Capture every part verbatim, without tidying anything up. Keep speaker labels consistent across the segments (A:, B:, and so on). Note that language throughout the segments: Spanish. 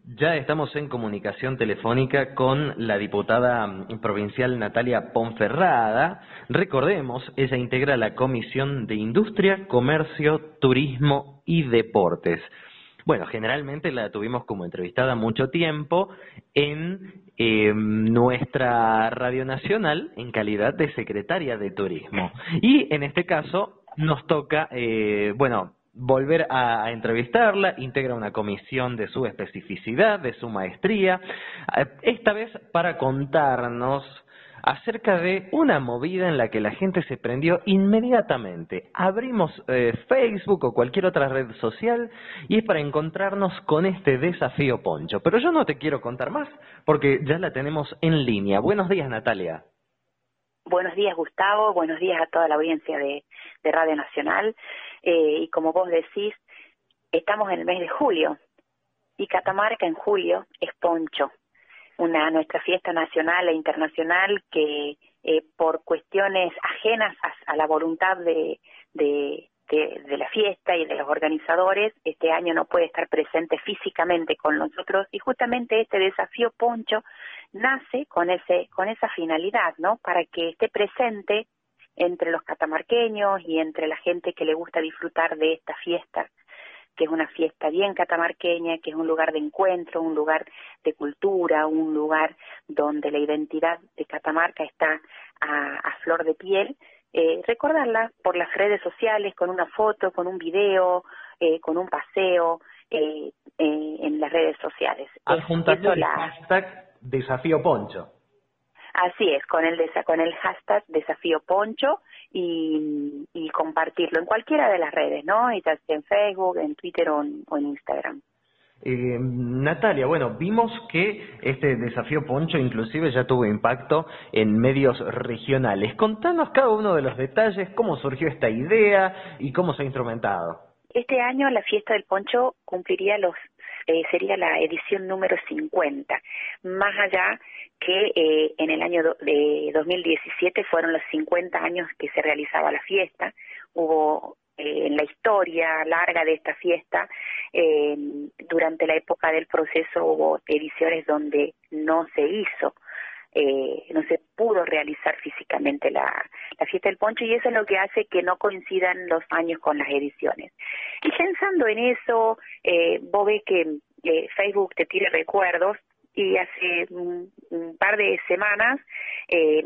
A: Ya estamos en comunicación telefónica con la diputada provincial Natalia Ponferrada. Recordemos, ella integra la Comisión de Industria, Comercio, Turismo y Deportes. Bueno, generalmente la tuvimos como entrevistada mucho tiempo en eh, nuestra Radio Nacional en calidad de secretaria de Turismo. Y en este caso nos toca, eh, bueno, volver a, a entrevistarla, integra una comisión de su especificidad, de su maestría, esta vez para contarnos acerca de una movida en la que la gente se prendió inmediatamente. Abrimos eh, Facebook o cualquier otra red social y es para encontrarnos con este desafío Poncho. Pero yo no te quiero contar más porque ya la tenemos en línea. Buenos días, Natalia.
B: Buenos días, Gustavo. Buenos días a toda la audiencia de, de Radio Nacional. Eh, y como vos decís, estamos en el mes de julio y Catamarca en julio es Poncho, una nuestra fiesta nacional e internacional que eh, por cuestiones ajenas a, a la voluntad de, de, de, de la fiesta y de los organizadores, este año no puede estar presente físicamente con nosotros y justamente este desafío Poncho nace con ese con esa finalidad, ¿no? Para que esté presente entre los catamarqueños y entre la gente que le gusta disfrutar de esta fiesta, que es una fiesta bien catamarqueña, que es un lugar de encuentro, un lugar de cultura, un lugar donde la identidad de Catamarca está a, a flor de piel. Eh, recordarla por las redes sociales, con una foto, con un video, eh, con un paseo eh, eh, en las redes sociales.
A: Adjuntando el hashtag Desafío Poncho.
B: Así es, con el desa con el hashtag Desafío Poncho y, y compartirlo en cualquiera de las redes, ¿no? Y ya sea en Facebook, en Twitter o en, o en Instagram.
A: Eh, Natalia, bueno, vimos que este desafío Poncho inclusive ya tuvo impacto en medios regionales. Contanos cada uno de los detalles, cómo surgió esta idea y cómo se ha instrumentado.
B: Este año la fiesta del Poncho cumpliría los eh, sería la edición número cincuenta, más allá que eh, en el año do, de dos mil diecisiete fueron los cincuenta años que se realizaba la fiesta. Hubo eh, en la historia larga de esta fiesta, eh, durante la época del proceso hubo ediciones donde no se hizo, eh, no se pudo realizar físicamente la, la fiesta del Poncho y eso es lo que hace que no coincidan los años con las ediciones. Y pensando en eso, eh, vos ves que eh, Facebook te tira recuerdos y hace un, un par de semanas eh,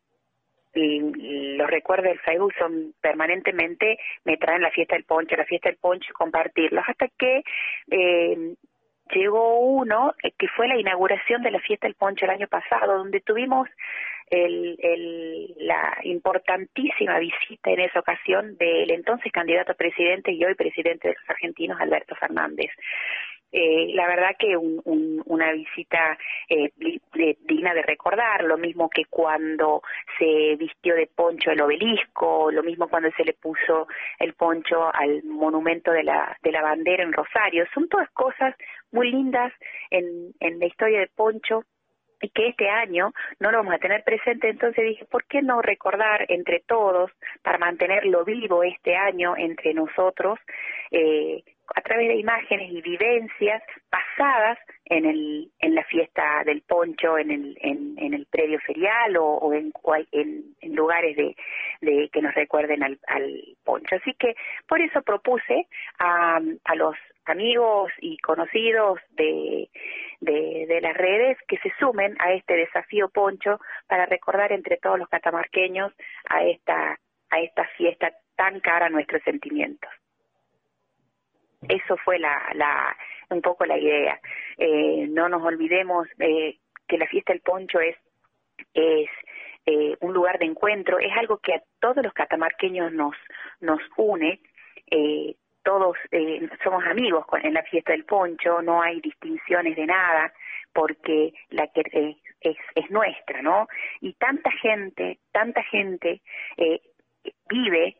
B: y, y los recuerdos del Facebook son permanentemente, me traen la fiesta del Poncho, la fiesta del Poncho y compartirlos, hasta que eh, llegó uno eh, que fue la inauguración de la fiesta del Poncho el año pasado, donde tuvimos el, el, la importantísima visita en esa ocasión del entonces candidato a presidente y hoy presidente de los argentinos, Alberto Fernández. Eh, la verdad que un, un, una visita eh, de, digna de recordar, lo mismo que cuando se vistió de poncho el obelisco, lo mismo cuando se le puso el poncho al monumento de la, de la bandera en Rosario. Son todas cosas muy lindas en, en la historia de Poncho y que este año no lo vamos a tener presente, entonces dije, ¿por qué no recordar entre todos, para mantenerlo vivo este año entre nosotros, eh, a través de imágenes y vivencias pasadas en el en la fiesta del Poncho, en el en, en el predio ferial o, o en, en, en lugares de, de que nos recuerden al, al Poncho. Así que por eso propuse a, a los amigos y conocidos de, de, de las redes que se sumen a este desafío Poncho para recordar entre todos los catamarqueños a esta a esta fiesta tan cara a nuestros sentimientos. Eso fue la, la un poco la idea. Eh, no nos olvidemos eh, que la fiesta del Poncho es es eh, un lugar de encuentro, es algo que a todos los catamarqueños nos nos une. Eh, todos eh, somos amigos con, en la fiesta del Poncho, no hay distinciones de nada, porque la que eh, es, es nuestra, ¿no? Y tanta gente, tanta gente eh, vive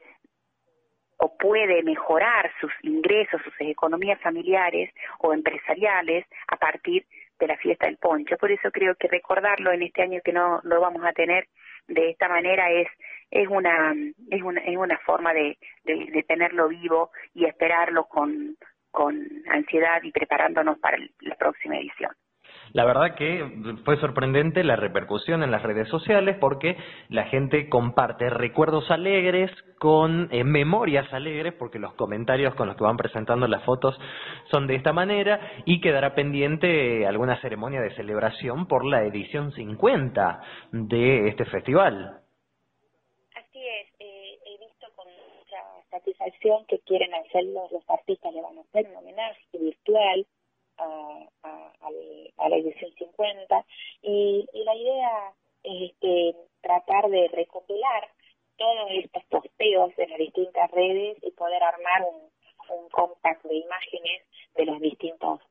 B: o puede mejorar sus ingresos, sus economías familiares o empresariales a partir de la fiesta del Poncho. Por eso creo que recordarlo en este año que no lo vamos a tener de esta manera es es una es una es una forma de, de, de tenerlo vivo y esperarlo con con ansiedad y preparándonos para el, la próxima edición.
A: La verdad que fue sorprendente la repercusión en las redes sociales porque la gente comparte recuerdos alegres con eh, memorias alegres, porque los comentarios con los que van presentando las fotos son de esta manera, y quedará pendiente alguna ceremonia de celebración por la edición cincuenta de este festival.
B: Así es, eh, he visto con mucha satisfacción que quieren hacerlo, los artistas le van a hacer un homenaje virtual A, a, a la edición cincuenta y, y la idea es este, tratar de recopilar todos estos posteos de las distintas redes y poder armar un, un compact de imágenes de los distintos